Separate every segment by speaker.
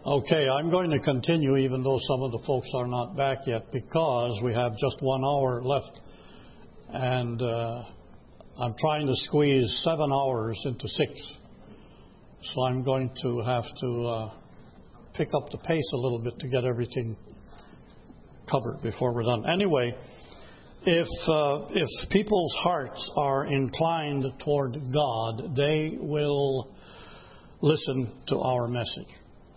Speaker 1: Okay, I'm going to continue even though some of the folks are not back yet because we have just 1 hour left. And I'm trying to squeeze 7 hours into 6. So I'm going to have to pick up the pace a little bit to get everything covered before we're done. Anyway, if people's hearts are inclined toward God, they will listen to our message.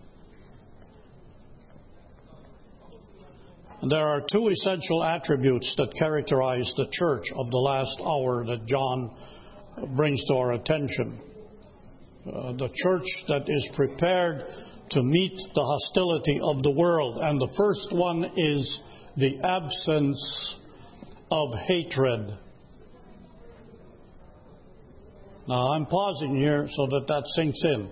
Speaker 1: And there are 2 essential attributes that characterize the church of the last hour that John brings to our attention. The church that is prepared to meet the hostility of the world. And the first one is the absence of hatred. Now, I'm pausing here so that sinks in.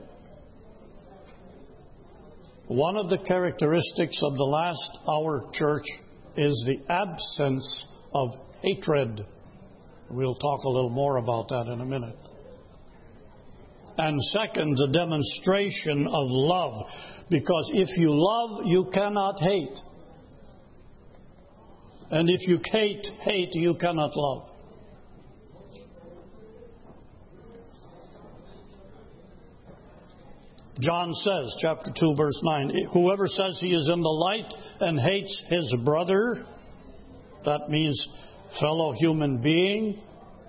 Speaker 1: One of the characteristics of the last hour church is the absence of hatred. We'll talk a little more about that in a minute. And second, the demonstration of love. Because if you love, you cannot hate. And if you hate, you cannot love. John says, chapter 2, verse 9, whoever says he is in the light and hates his brother, that means fellow human being,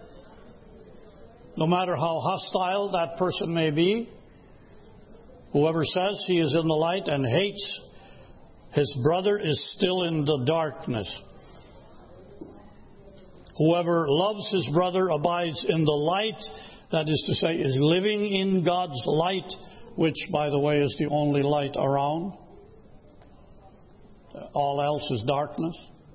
Speaker 1: no matter how hostile that person may be, whoever says he is in the light and hates his brother is still in the darkness. Whoever loves his brother abides in the light, that is to say, is living in God's light, which, by the way, is the only light around. All else is darkness.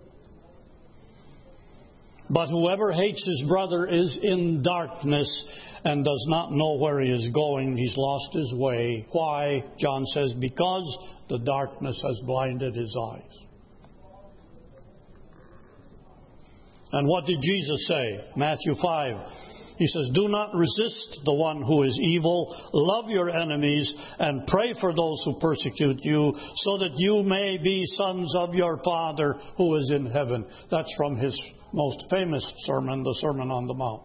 Speaker 1: But whoever hates his brother is in darkness and does not know where he is going. He's lost his way. Why? John says, because the darkness has blinded his eyes. And what did Jesus say? Matthew 5. He says, do not resist the one who is evil. Love your enemies and pray for those who persecute you so that you may be sons of your Father who is in heaven. That's from his most famous sermon, the Sermon on the Mount.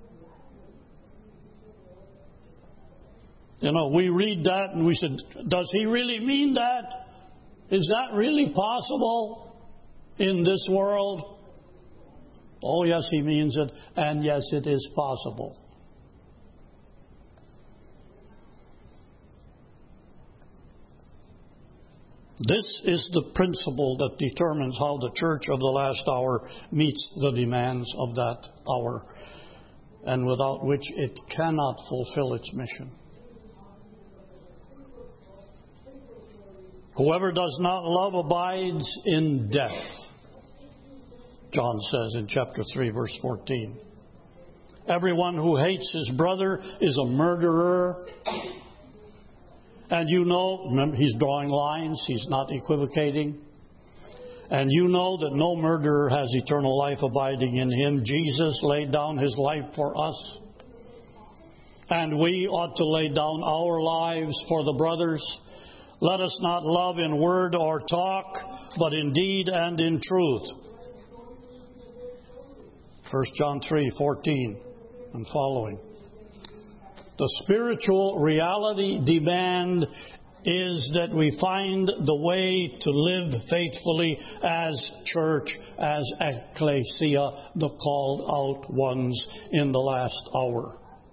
Speaker 1: You know, we read that and we said, does he really mean that? Is that really possible in this world? Oh, yes, he means it, and yes, it is possible. This is the principle that determines how the church of the last hour meets the demands of that hour, and without which it cannot fulfill its mission. Whoever does not love abides in death, John says in chapter 3, verse 14. Everyone who hates his brother is a murderer. And you know, remember, he's drawing lines, he's not equivocating. And you know that no murderer has eternal life abiding in him. Jesus laid down his life for us. And we ought to lay down our lives for the brothers. Let us not love in word or talk, but in deed and in truth. 1 John 3:14 and following. The spiritual reality demand is that we find the way to live faithfully as church, as ecclesia, the called out ones in the last hour.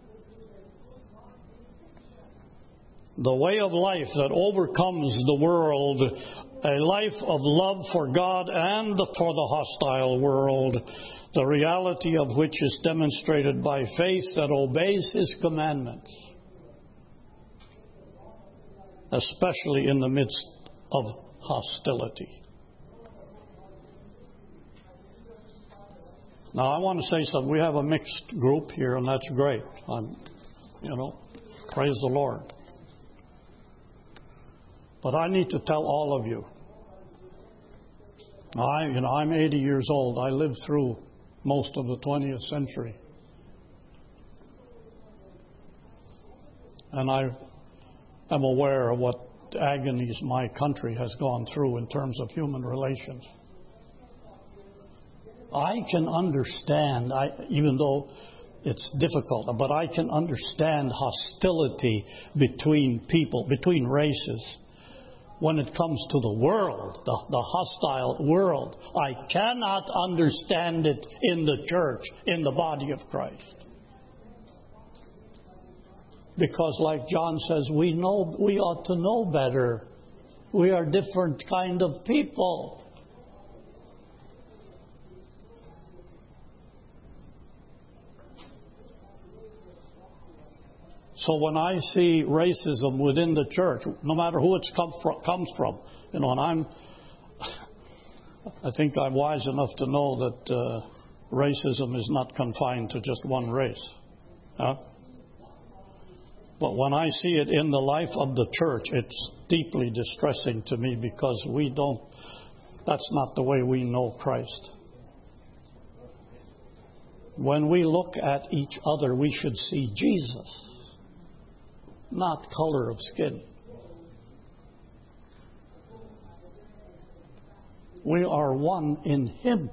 Speaker 1: The way of life that overcomes the world, a life of love for God and for the hostile world, the reality of which is demonstrated by faith that obeys His commandments, especially in the midst of hostility. Now, I want to say something. We have a mixed group here, and that's great. Praise the Lord. But I need to tell all of you. I'm 80 years old. I lived through most of the 20th century. And I am aware of what the agonies my country has gone through in terms of human relations. I can understand, even though it's difficult, but I can understand hostility between people, between races. When it comes to the world, the hostile world, I cannot understand it in the church, in the body of Christ. Because like John says, we ought to know better. We are different kind of people. So when I see racism within the church, no matter who it comes from, and I think I'm wise enough to know that racism is not confined to just one race. Huh? But when I see it in the life of the church, it's deeply distressing to me because that's not the way we know Christ. When we look at each other, we should see Jesus. Not color of skin. We are one in Him.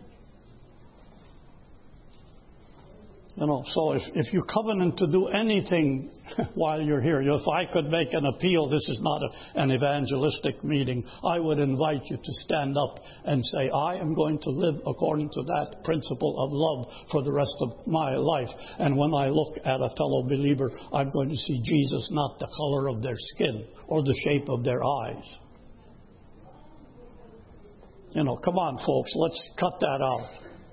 Speaker 1: So if you covenant to do anything while you're here, if I could make an appeal, this is not an evangelistic meeting, I would invite you to stand up and say, I am going to live according to that principle of love for the rest of my life. And when I look at a fellow believer, I'm going to see Jesus, not the color of their skin or the shape of their eyes. Come on, folks, let's cut that out.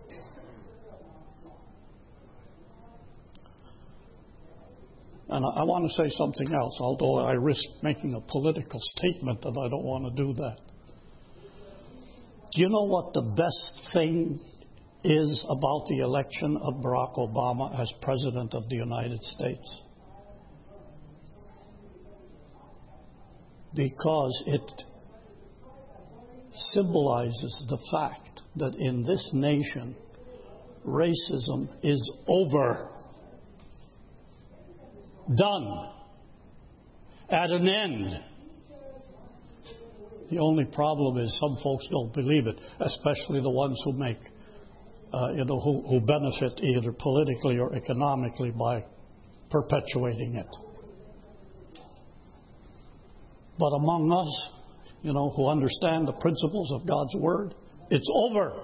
Speaker 1: And I want to say something else, although I risk making a political statement that I don't want to do that. Do you know what the best thing is about the election of Barack Obama as President of the United States? Because it symbolizes the fact that in this nation, racism is over. Done. At an end. The only problem is some folks don't believe it, especially the ones who make, who benefit either politically or economically by perpetuating it. But among us, who understand the principles of God's Word, it's over.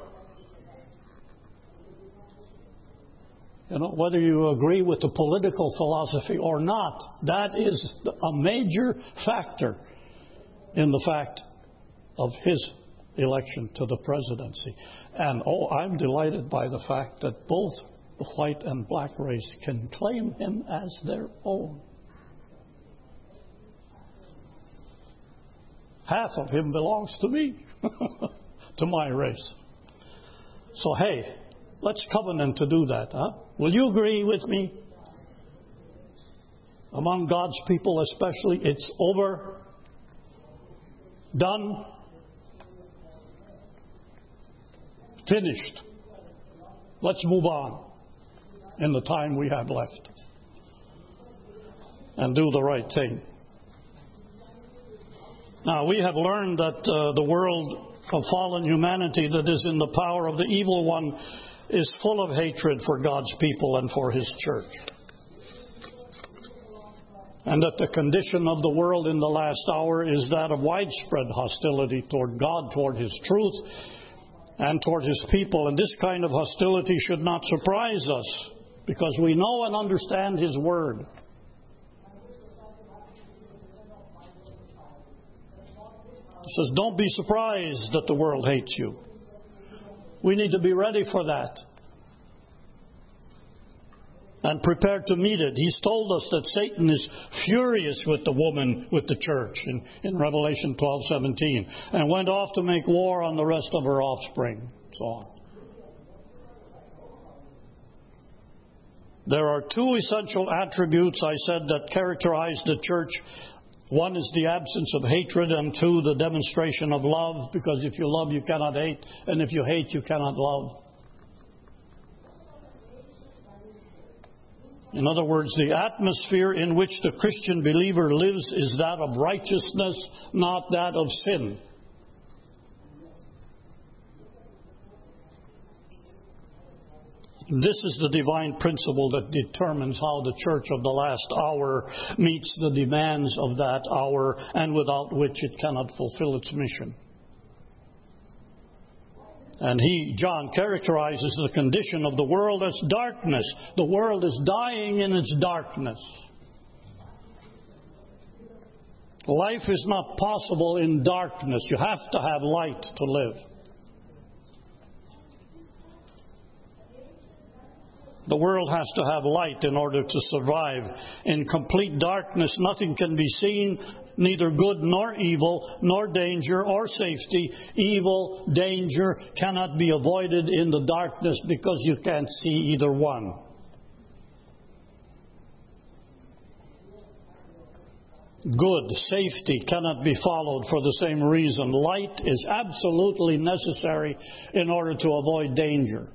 Speaker 1: Whether you agree with the political philosophy or not, that is a major factor in the fact of his election to the presidency. And I'm delighted by the fact that both the white and black race can claim him as their own. Half of him belongs to me, to my race. So hey, let's covenant to do that, huh? Will you agree with me? Among God's people especially, it's over. Done. Finished. Let's move on in the time we have left and do the right thing. Now, we have learned that the world of fallen humanity that is in the power of the evil one is full of hatred for God's people and for His church. And that the condition of the world in the last hour is that of widespread hostility toward God, toward His truth, and toward His people. And this kind of hostility should not surprise us, because we know and understand His Word. It says, don't be surprised that the world hates you. We need to be ready for that and prepared to meet it. He's told us that Satan is furious with the woman, with the church in Revelation 12:17, and went off to make war on the rest of her offspring. So on. There are two essential attributes, I said, that characterize the church. One is the absence of hatred, and two, the demonstration of love, because if you love, you cannot hate, and if you hate, you cannot love. In other words, the atmosphere in which the Christian believer lives is that of righteousness, not that of sin. This is the divine principle that determines how the church of the last hour meets the demands of that hour, and without which it cannot fulfill its mission. And John, characterizes the condition of the world as darkness. The world is dying in its darkness. Life is not possible in darkness. You have to have light to live. The world has to have light in order to survive. In complete darkness, nothing can be seen, neither good nor evil, nor danger or safety. Evil, danger cannot be avoided in the darkness because you can't see either one. Good, safety cannot be followed for the same reason. Light is absolutely necessary in order to avoid danger.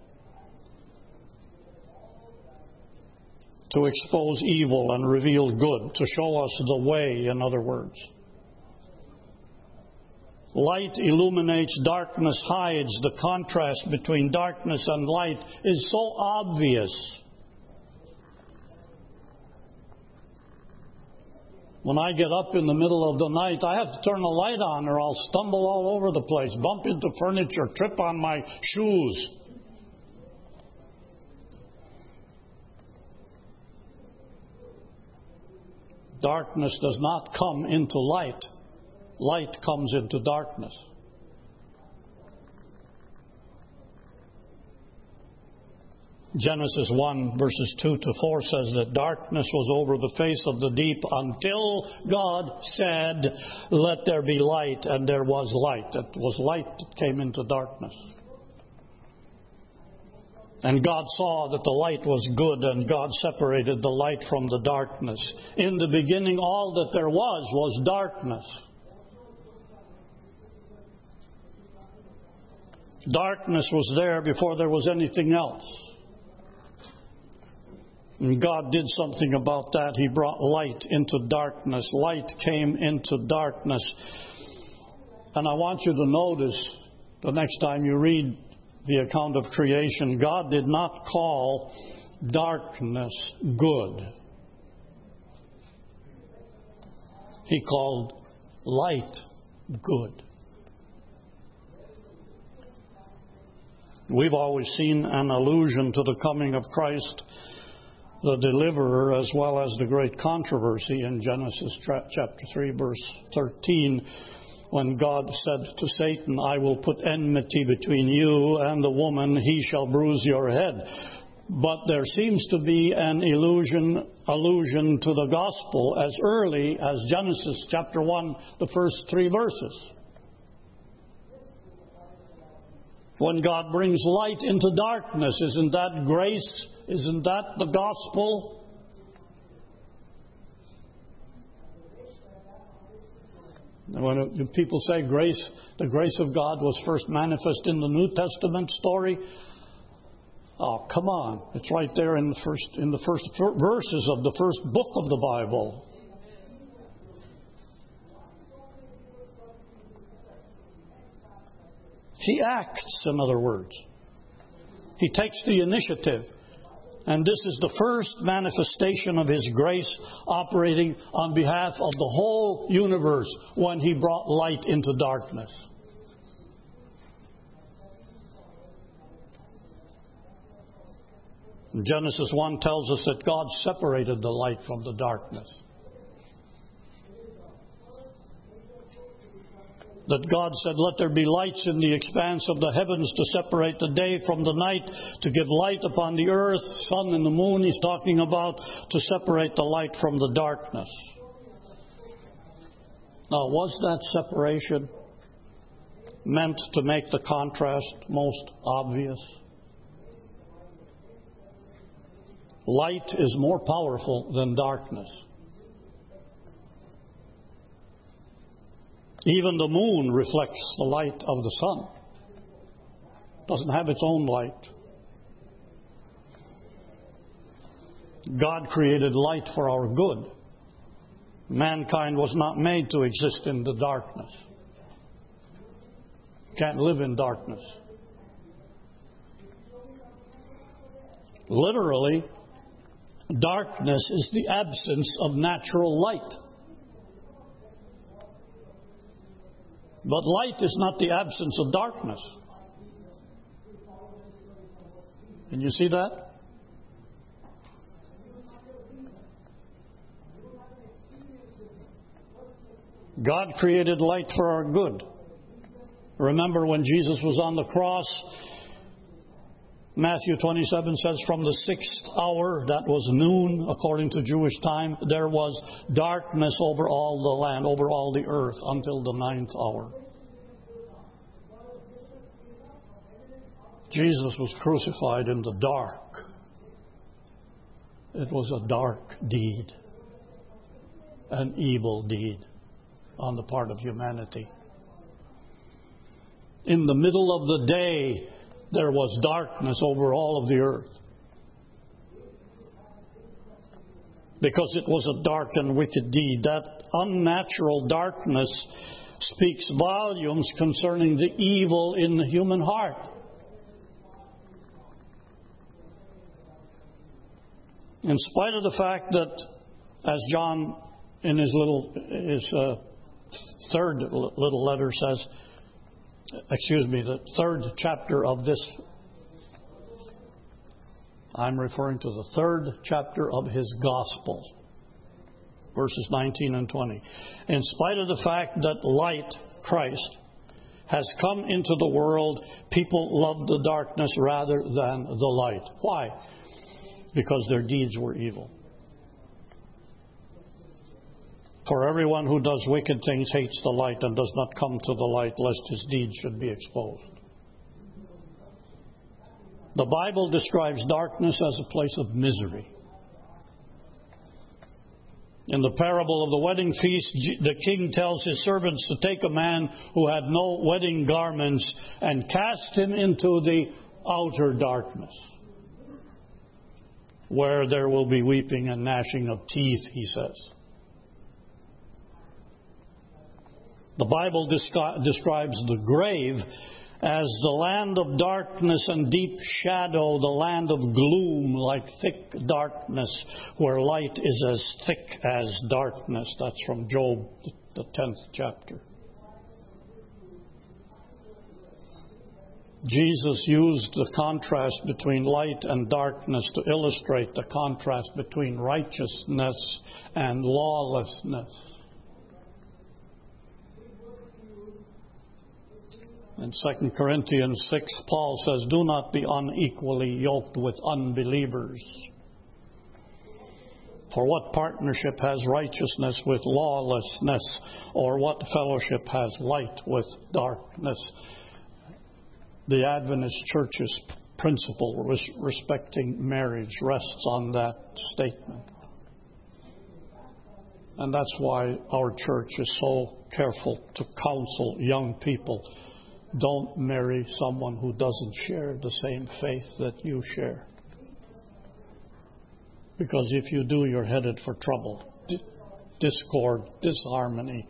Speaker 1: To expose evil and reveal good, to show us the way, in other words. Light illuminates, darkness hides. The contrast between darkness and light is so obvious. When I get up in the middle of the night, I have to turn the light on or I'll stumble all over the place, bump into furniture, trip on my shoes. Darkness does not come into light. Light comes into darkness. Genesis 1 verses 2 to 4 says that darkness was over the face of the deep until God said, "Let there be light," and there was light. It was light that came into darkness. And God saw that the light was good, and God separated the light from the darkness. In the beginning, all that there was darkness. Darkness was there before there was anything else. And God did something about that. He brought light into darkness. Light came into darkness. And I want you to notice, the next time you read the account of creation, God did not call darkness good. He called light good. We've always seen an allusion to the coming of Christ, the deliverer, as well as the great controversy in Genesis chapter 3, verse 13, when God said to Satan, "I will put enmity between you and the woman, he shall bruise your head." But there seems to be an allusion to the gospel as early as Genesis chapter 1, the first 3 verses. When God brings light into darkness, isn't that grace? Isn't that the gospel? When people say grace, the grace of God was first manifest in the New Testament story, oh, come on. It's right there in the first verses of the first book of the Bible. He acts, in other words. He takes the initiative. And this is the first manifestation of His grace operating on behalf of the whole universe when He brought light into darkness. Genesis 1 tells us that God separated the light from the darkness. That God said, "Let there be lights in the expanse of the heavens to separate the day from the night, to give light upon the earth," sun and the moon He's talking about, to separate the light from the darkness. Now, was that separation meant to make the contrast most obvious? Light is more powerful than darkness. Even the moon reflects the light of the sun. It doesn't have its own light. God created light for our good. Mankind was not made to exist in the darkness. Can't live in darkness. Literally, darkness is the absence of natural light. But light is not the absence of darkness. Can you see that? God created light for our good. Remember when Jesus was on the cross, Matthew 27 says, from the 6th hour, that was noon according to Jewish time, there was darkness over all the land, over all the earth, until the 9th hour. Jesus was crucified in the dark. It was a dark deed, an evil deed on the part of humanity. In the middle of the day, there was darkness over all of the earth. Because it was a dark and wicked deed. That unnatural darkness speaks volumes concerning the evil in the human heart. In spite of the fact that, as John in his third little letter says, the third chapter of this, I'm referring to the third chapter of his gospel, verses 19 and 20. In spite of the fact that light, Christ, has come into the world, people love the darkness rather than the light. Why? Because their deeds were evil. For everyone who does wicked things hates the light and does not come to the light, lest his deeds should be exposed. The Bible describes darkness as a place of misery. In the parable of the wedding feast, the king tells his servants to take a man who had no wedding garments and cast him into the outer darkness, where there will be weeping and gnashing of teeth, he says. The Bible describes the grave as the land of darkness and deep shadow, the land of gloom, like thick darkness, where light is as thick as darkness. That's from Job, the 10th chapter. Jesus used the contrast between light and darkness to illustrate the contrast between righteousness and lawlessness. In 2 Corinthians 6, Paul says, do not be unequally yoked with unbelievers. For what partnership has righteousness with lawlessness? Or what fellowship has light with darkness? The Adventist Church's principle respecting marriage rests on that statement. And that's why our church is so careful to counsel young people. Don't marry someone who doesn't share the same faith that you share. Because if you do, you're headed for trouble, discord, disharmony.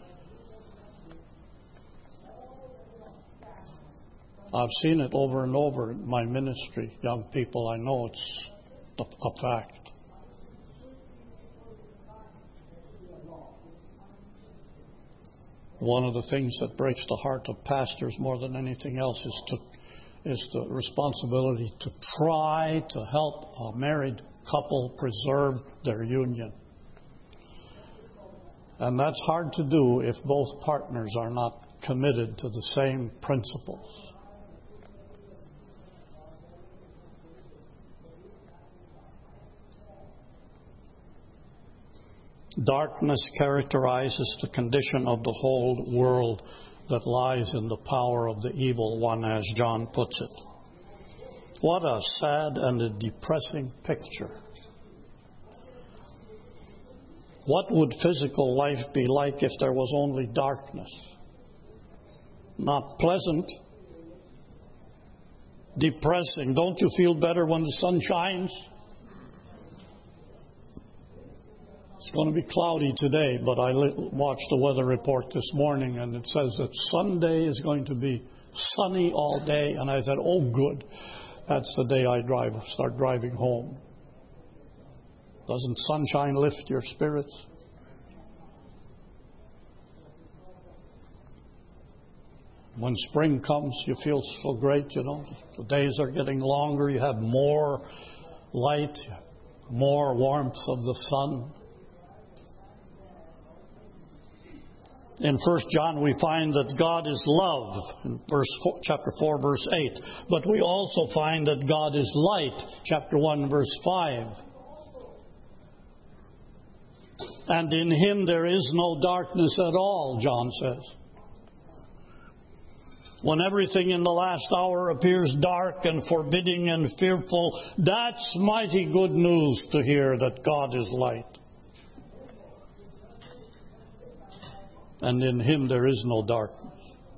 Speaker 1: I've seen it over and over in my ministry. Young people, I know it's a fact. One of the things that breaks the heart of pastors more than anything else is the responsibility to try to help a married couple preserve their union. And that's hard to do if both partners are not committed to the same principles. Darkness characterizes the condition of the whole world that lies in the power of the evil one, as John puts it. What a sad and a depressing picture. What would physical life be like if there was only darkness? Not pleasant. Depressing. Don't you feel better when the sun shines? It's going to be cloudy today, but I watched the weather report this morning, and it says that Sunday is going to be sunny all day. And I said, oh, good. That's the day I start driving home. Doesn't sunshine lift your spirits? When spring comes, you feel so great, you know. The days are getting longer. You have more light, more warmth of the sun. In 1 John, we find that God is love, in chapter 4, verse 8. But we also find that God is light, chapter 1, verse 5. And in Him there is no darkness at all, John says. When everything in the last hour appears dark and forbidding and fearful, that's mighty good news to hear that God is light. And in Him there is no darkness.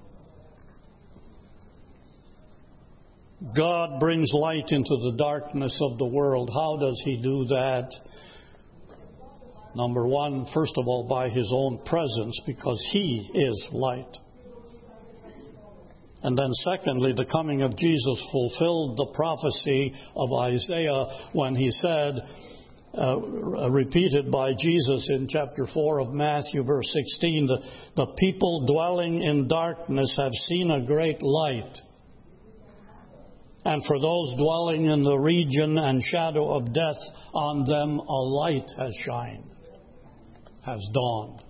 Speaker 1: God brings light into the darkness of the world. How does He do that? Number one, first of all, by His own presence, because He is light. And then secondly, the coming of Jesus fulfilled the prophecy of Isaiah when he said, repeated by Jesus in chapter 4 of Matthew, verse 16, the people dwelling in darkness have seen a great light. And for those dwelling in the region and shadow of death, on them a light has shined, has dawned.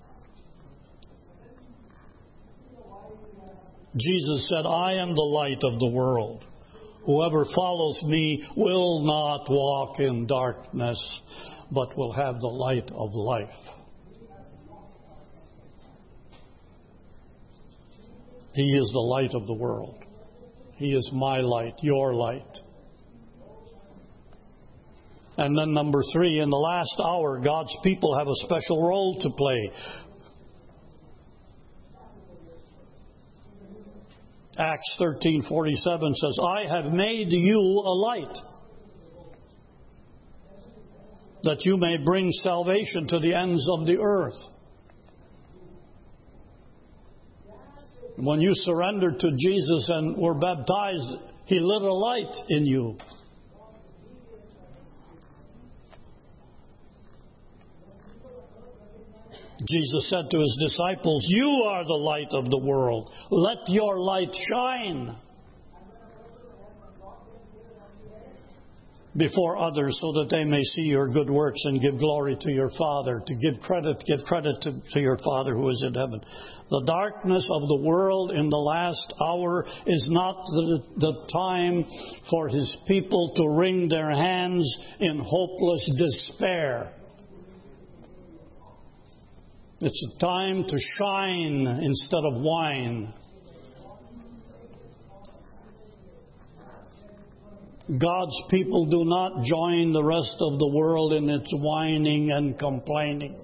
Speaker 1: Jesus said, I am the light of the world. Whoever follows me will not walk in darkness, but will have the light of life. He is the light of the world. He is my light, your light. And then number 3, in the last hour, God's people have a special role to play. Acts 13:47 says, I have made you a light, that you may bring salvation to the ends of the earth. When you surrendered to Jesus and were baptized, He lit a light in you. Jesus said to His disciples, you are the light of the world. Let your light shine before others so that they may see your good works and give glory to your Father. To give credit to your Father who is in heaven. The darkness of the world in the last hour is not the time for His people to wring their hands in hopeless despair. It's a time to shine instead of whine. God's people do not join the rest of the world in its whining and complaining.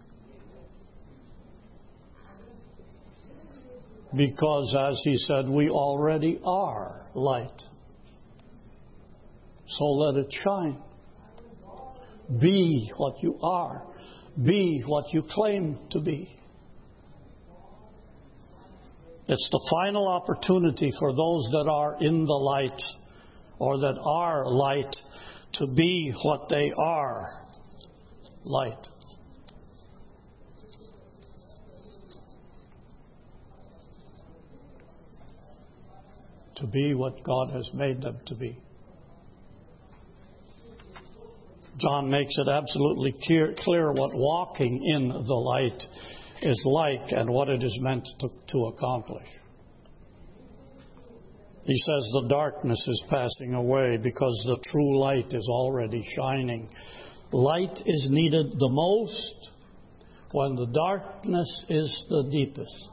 Speaker 1: Because, as He said, we already are light. So let it shine. Be what you are. Be what you claim to be. It's the final opportunity for those that are in the light or that are light to be what they are, light. To be what God has made them to be. John makes it absolutely clear what walking in the light is like and what it is meant to accomplish. He says the darkness is passing away because the true light is already shining. Light is needed the most when the darkness is the deepest.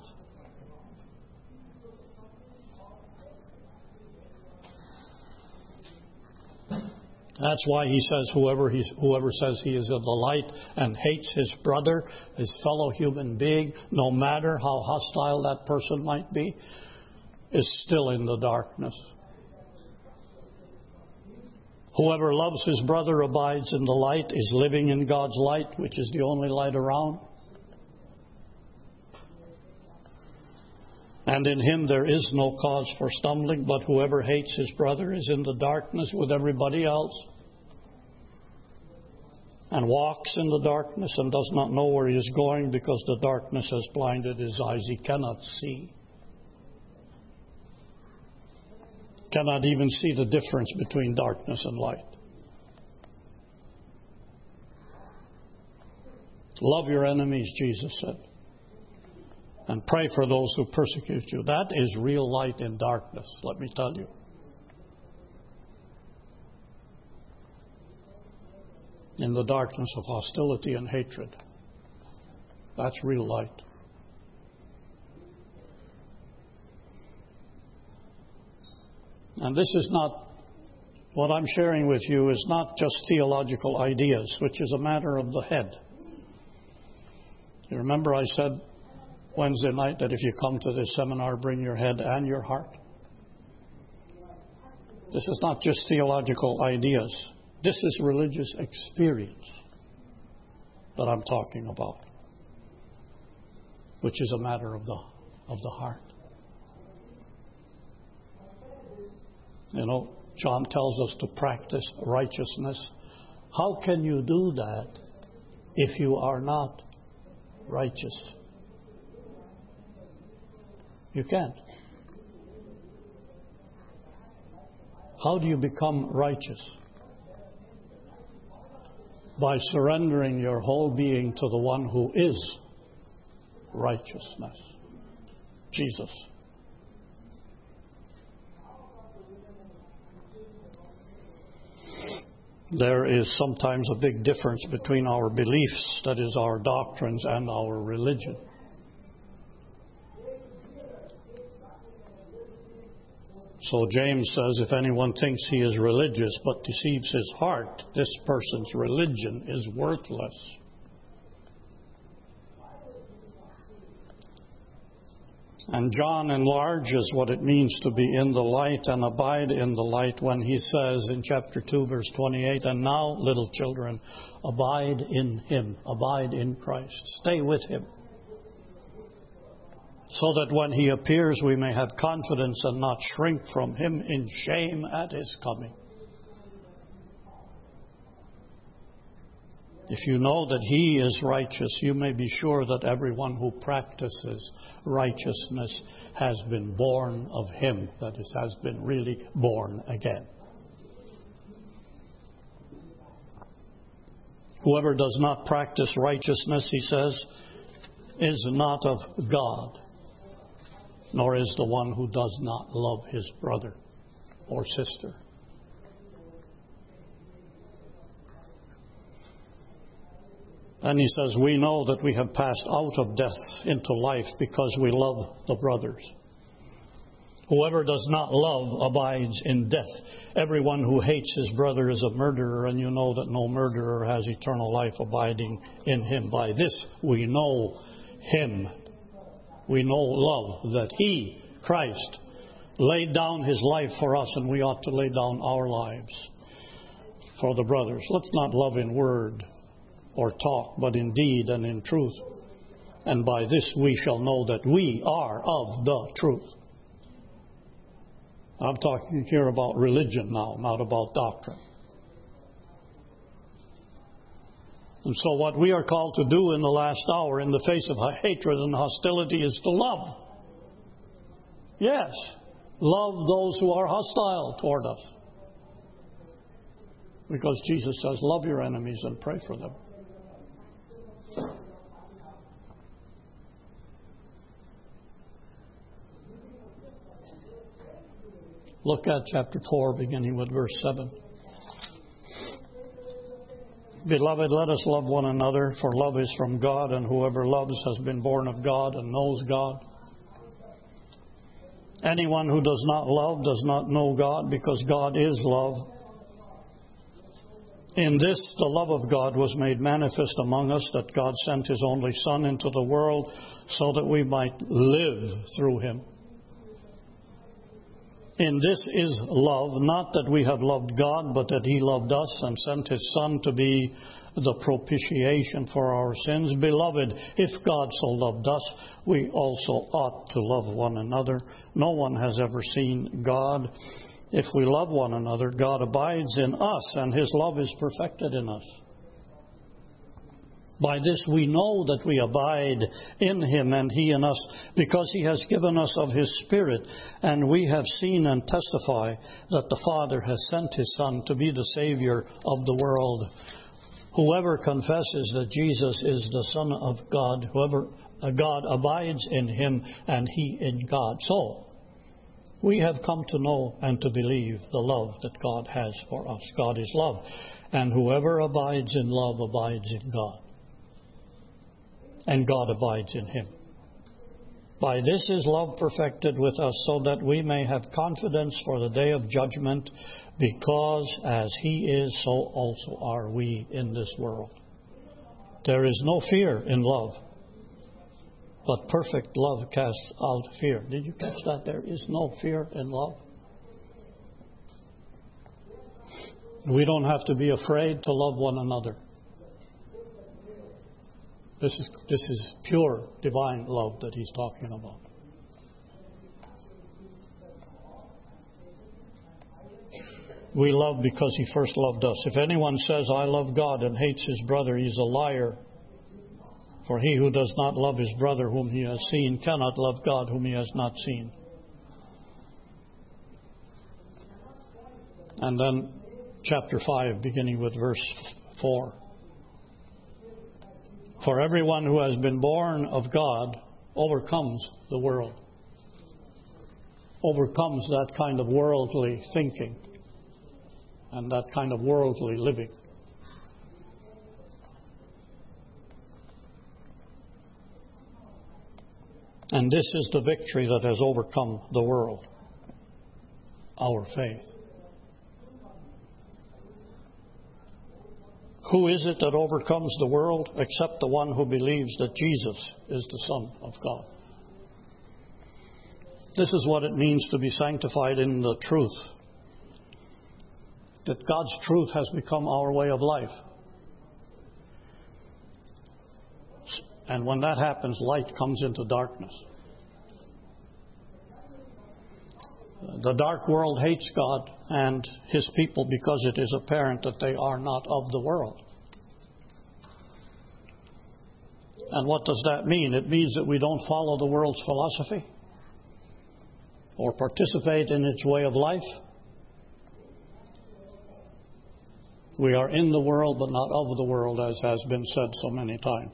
Speaker 1: That's why He says whoever says he is of the light and hates his brother, his fellow human being, no matter how hostile that person might be, is still in the darkness. Whoever loves his brother abides in the light, is living in God's light, which is the only light around. And in him there is no cause for stumbling, but whoever hates his brother is in the darkness with everybody else, and walks in the darkness and does not know where he is going, because the darkness has blinded his eyes. He cannot see. Cannot even see the difference between darkness and light. Love your enemies, Jesus said, and pray for those who persecute you. That is real light in darkness, let me tell you. In the darkness of hostility and hatred. That's real light. And this is not, what I'm sharing with you is not just theological ideas, which is a matter of the head. You remember I said Wednesday night that if you come to this seminar, bring your head and your heart. This is not just theological ideas. This is religious experience that I'm talking about, which is a matter of the heart. You know, John tells us to practice righteousness. How can you do that if you are not righteous? You can't. How do you become righteous? By surrendering your whole being to the one who is righteousness, Jesus. There is sometimes a big difference between our beliefs, that is our doctrines, and our religion. So James says, if anyone thinks he is religious but deceives his heart, this person's religion is worthless. And John enlarges what it means to be in the light and abide in the light when he says in chapter 2, verse 28, and now, little children, abide in him, abide in Christ, stay with him, so that when he appears we may have confidence and not shrink from him in shame at his coming. If you know that he is righteous, you may be sure that everyone who practices righteousness has been born of him, that is, has been really born again. Whoever does not practice righteousness, he says, is not of God, nor is the one who does not love his brother or sister. And he says, we know that we have passed out of death into life because we love the brothers. Whoever does not love abides in death. Everyone who hates his brother is a murderer, and you know that no murderer has eternal life abiding in him. By this we know him. We know love, that he, Christ, laid down his life for us, and we ought to lay down our lives for the brothers. Let's not love in word or talk, but in deed and in truth. And by this we shall know that we are of the truth. I'm talking here about religion now, not about doctrine. And so what we are called to do in the last hour, in the face of hatred and hostility, is to love. Yes, love those who are hostile toward us. Because Jesus says, love your enemies and pray for them. Look at chapter 4, beginning with verse 7. Beloved, let us love one another, for love is from God, and whoever loves has been born of God and knows God. Anyone who does not love does not know God, because God is love. In this, the love of God was made manifest among us, that God sent his only Son into the world so that we might live through him. In this is love, not that we have loved God, but that He loved us and sent His Son to be the propitiation for our sins. Beloved, if God so loved us, we also ought to love one another. No one has ever seen God. If we love one another, God abides in us, and His love is perfected in us. By this we know that we abide in Him and He in us, because He has given us of His Spirit. And we have seen and testify that the Father has sent His Son to be the Savior of the world. Whoever confesses that Jesus is the Son of God, God abides in Him and He in God. So, we have come to know and to believe the love that God has for us. God is love. And whoever abides in love abides in God. And God abides in him. By this is love perfected with us, so that we may have confidence for the day of judgment, because as He is, so also are we in this world. There is no fear in love, but perfect love casts out fear. Did you catch that? There is no fear in love. We don't have to be afraid to love one another. This is pure divine love that He's talking about. We love because He first loved us. If anyone says, I love God, and hates his brother, he's a liar. For he who does not love his brother whom he has seen cannot love God whom he has not seen. And then chapter 5, beginning with verse 4. For everyone who has been born of God overcomes the world. Overcomes that kind of worldly thinking and that kind of worldly living. And this is the victory that has overcome the world, our faith. Who is it that overcomes the world except the one who believes that Jesus is the Son of God? This is what it means to be sanctified in the truth. That God's truth has become our way of life. And when that happens, light comes into darkness. The dark world hates God and His people because it is apparent that they are not of the world. And what does that mean? It means that we don't follow the world's philosophy or participate in its way of life. We are in the world but not of the world, as has been said so many times.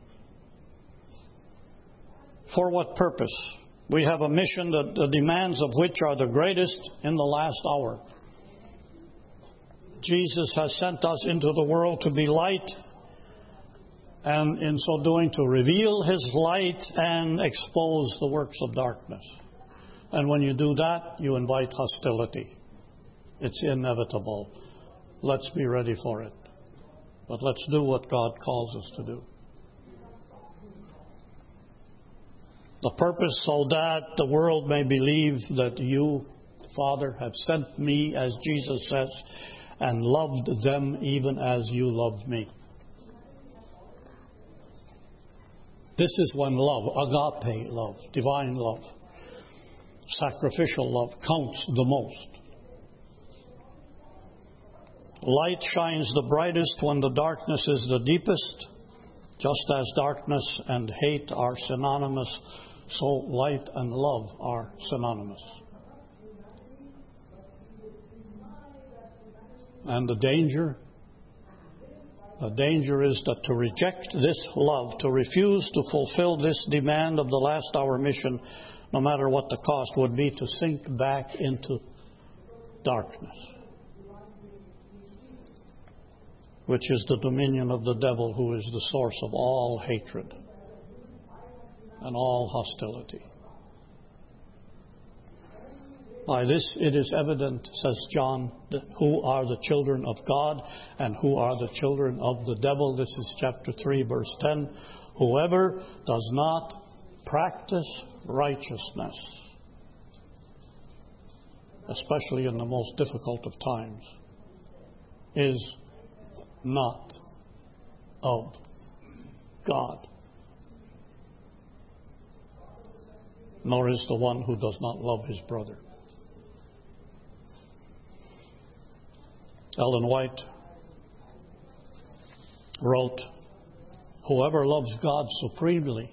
Speaker 1: For what purpose? We have a mission that the demands of which are the greatest in the last hour. Jesus has sent us into the world to be light, and in so doing to reveal His light and expose the works of darkness. And when you do that, you invite hostility. It's inevitable. Let's be ready for it. But let's do what God calls us to do. The purpose so that the world may believe that you, Father, have sent me, as Jesus says, and loved them even as you loved me. This is when love, agape love, divine love, sacrificial love counts the most. Light shines the brightest when the darkness is the deepest. Just as darkness and hate are synonymous, so light and love are synonymous. And the danger is that to reject this love, to refuse to fulfill this demand of the last hour mission, no matter what the cost, would be to sink back into darkness, which is the dominion of the devil, who is the source of all hatred and all hostility. By this it is evident, says John, who are the children of God and who are the children of the devil. This is chapter 3, verse 10. Whoever does not practice righteousness especially in the most difficult of times, is not of God, nor is the one who does not love his brother. Ellen White wrote, "Whoever loves God supremely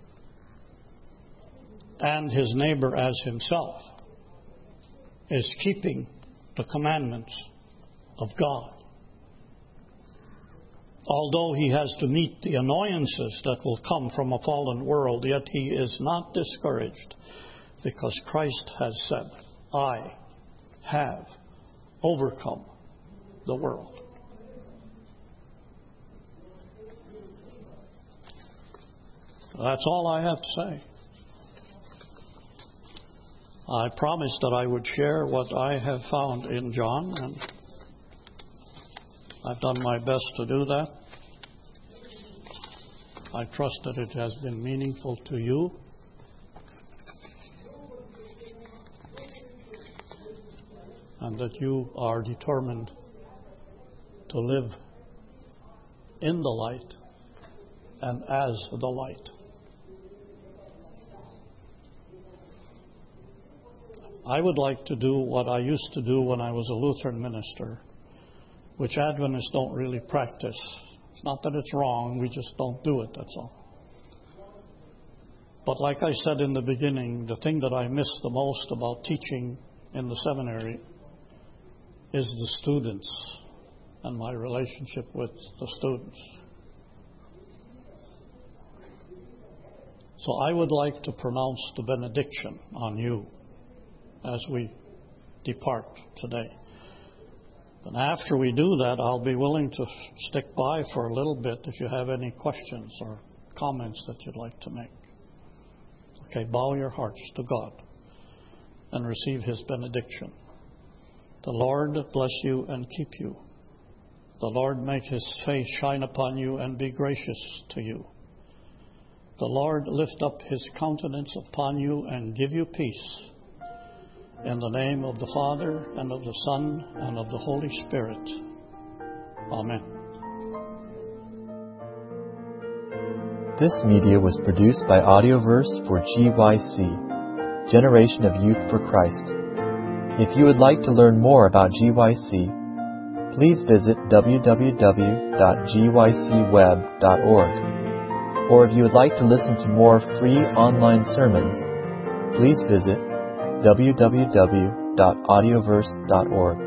Speaker 1: and his neighbor as himself is keeping the commandments of God. Although he has to meet the annoyances that will come from a fallen world, yet he is not discouraged, because Christ has said, 'I have overcome the world.'" That's all I have to say. I promised that I would share what I have found in John, and I've done my best to do that. I trust that it has been meaningful to you. And that you are determined to live in the light and as the light. I would like to do what I used to do when I was a Lutheran minister, which Adventists don't really practice. It's not that it's wrong, we just don't do it, that's all. But like I said in the beginning, the thing that I miss the most about teaching in the seminary is the students and my relationship with the students. So I would like to pronounce the benediction on you as we depart today. And after we do that, I'll be willing to stick by for a little bit if you have any questions or comments that you'd like to make. Okay, bow your hearts to God and receive his benediction. The Lord bless you and keep you. The Lord make his face shine upon you and be gracious to you. The Lord lift up his countenance upon you and give you peace. In the name of the Father, and of the Son, and of the Holy Spirit. Amen.
Speaker 2: This media was produced by Audioverse for GYC, Generation of Youth for Christ. If you would like to learn more about GYC, please visit www.gycweb.org. Or if you would like to listen to more free online sermons, please visit www.audioverse.org.